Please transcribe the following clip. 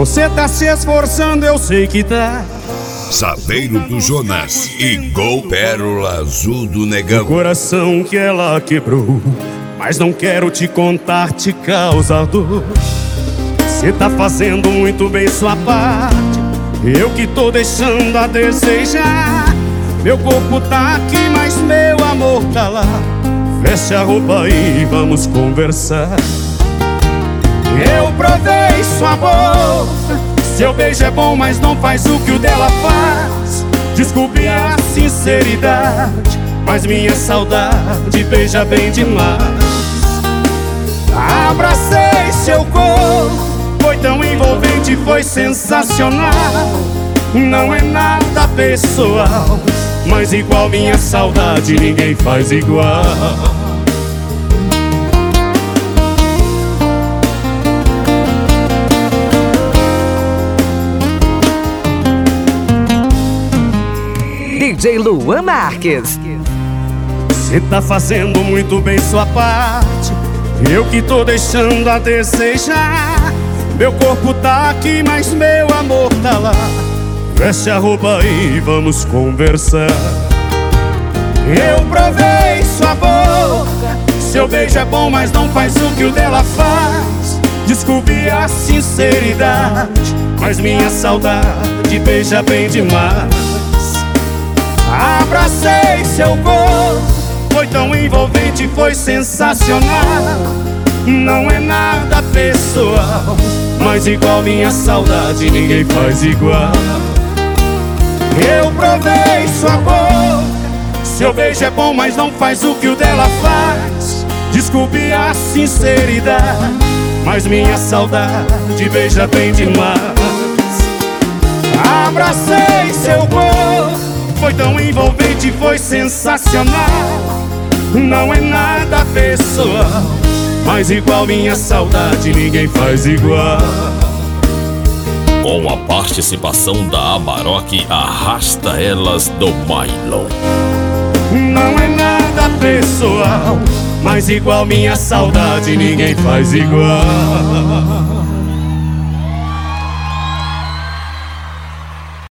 Você tá se esforçando, eu sei que tá. Saveiro do Jonas e Gol Pérola Azul do Negão. O coração que ela quebrou, mas não quero te contar, te causa dor. Você tá fazendo muito bem sua parte, eu que tô deixando a desejar. Meu corpo tá aqui, mas meu amor tá lá. Veste a roupa e vamos conversar. Eu provei sua boca, seu beijo é bom, mas não faz o que o dela faz. Desculpe a sinceridade, mas minha saudade beija bem demais. Abracei seu corpo, foi tão envolvente, foi sensacional. Não é nada pessoal, mas igual minha saudade ninguém faz igual. DJ Luan Marques. Você tá fazendo muito bem sua parte, eu que tô deixando a desejar. Meu corpo tá aqui, mas meu amor tá lá. Veste a roupa e vamos conversar. Eu provei sua boca, seu beijo é bom, mas não faz o que o dela faz. Desculpe a sinceridade, mas minha saudade beija bem demais. Abracei seu corpo, foi tão envolvente, foi sensacional. Não é nada pessoal, mas igual minha saudade ninguém faz igual. Eu provei sua boca, seu beijo é bom, mas não faz o que o dela faz. Desculpe a sinceridade, mas minha saudade beija bem demais. Abracei seu corpo, foi tão envolvente, foi sensacional. Não é nada pessoal, mas igual minha saudade ninguém faz igual. Com a participação da Amarok, Arrasta Elas do Mylon. Não é nada pessoal, mas igual minha saudade ninguém faz igual.